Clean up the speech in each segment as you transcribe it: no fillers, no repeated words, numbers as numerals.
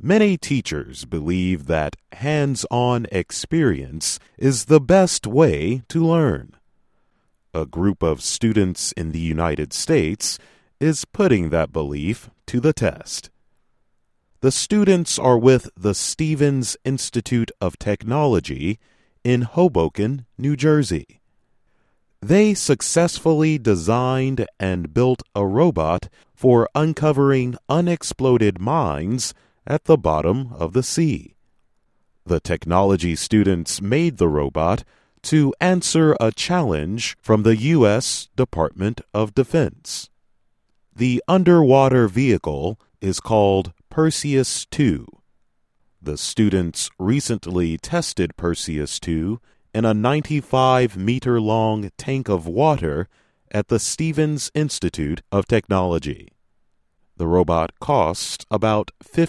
Many teachers believe that hands-on experience is the best way to learn. A group of students in the United States is putting that belief to the test. The students are with the Stevens Institute of Technology in Hoboken, New Jersey. They successfully designed and built a robot for uncovering unexploded mines at the bottom of the sea. The technology students made the robot to answer a challenge from the U.S. Department of Defense. The underwater vehicle is called Perseus II. The students recently tested Perseus II in a 95-meter-long tank of water at the Stevens Institute of Technology. The robot cost about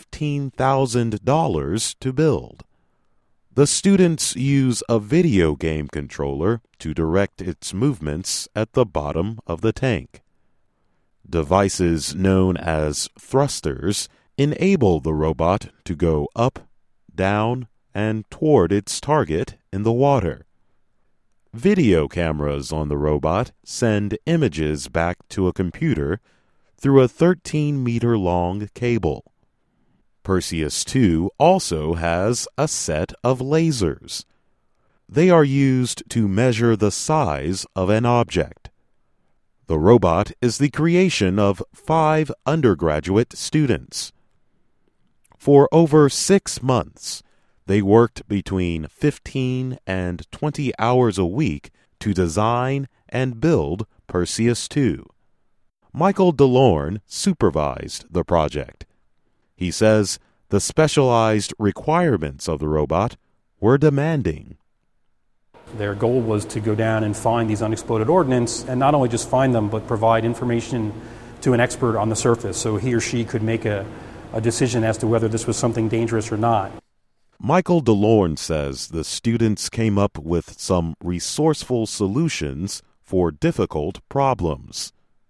$15,000 to build. The students use a video game controller to direct its movements at the bottom of the tank. Devices known as thrusters enable the robot to go up, down, and toward its target in the water. Video cameras on the robot send images back to a computer through a 13-meter-long cable. Perseus II also has a set of lasers. They are used to measure the size of an object. The robot is the creation of 5 undergraduate students. For over 6 months, they worked between 15 and 20 hours a week to design and build Perseus II. Michael DeLorme supervised the project. He says the specialized requirements of the robot were demanding. Their goal was to go down and find these unexploded ordnance, and not only just find them, but provide information to an expert on the surface so he or she could make a decision as to whether this was something dangerous or not. Michael DeLorme says the students came up with some resourceful solutions for difficult problems.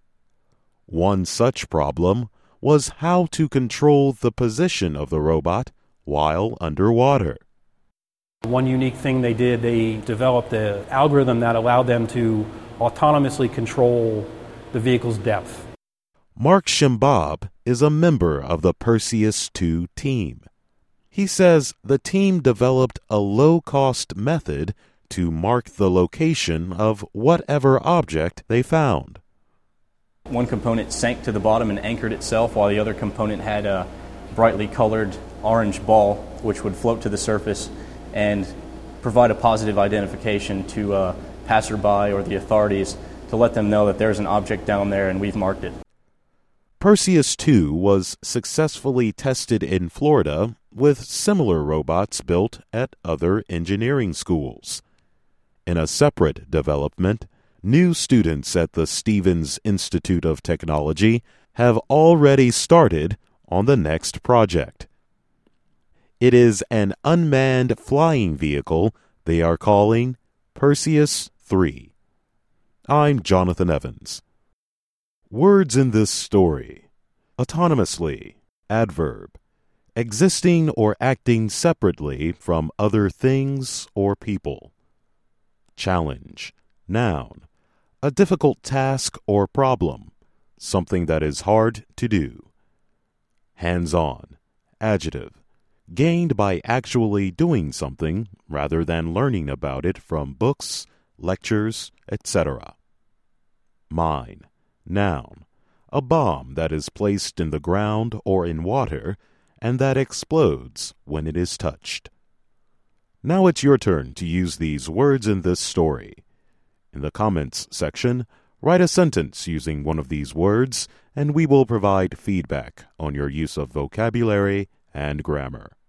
One such problem was how to control the position of the robot while underwater. One unique thing they did, they developed an algorithm that allowed them to autonomously control the vehicle's depth. Mark Shimbab is a member of the Perseus II team. He says the team developed a low-cost method to mark the location of whatever object they found. One component sank to the bottom and anchored itself, while the other component had a brightly colored orange ball which would float to the surface and provide a positive identification to passerby or the authorities to let them know that there's an object down there and we've marked it. Perseus II was successfully tested in Florida with similar robots built at other engineering schools. In a separate development, new students at the Stevens Institute of Technology have already started on the next project. It is an unmanned flying vehicle they are calling Perseus III. I'm Jonathan Evans. Words in this story: autonomously, adverb, existing or acting separately from other things or people. Challenge, noun, a difficult task or problem, something that is hard to do. Hands-on, adjective, gained by actually doing something rather than learning about it from books, lectures, etc. Mine, noun, a bomb that is placed in the ground or in water and that explodes when it is touched. Now it's your turn to use these words in this story. In the comments section, write a sentence using one of these words, and we will provide feedback on your use of vocabulary and grammar.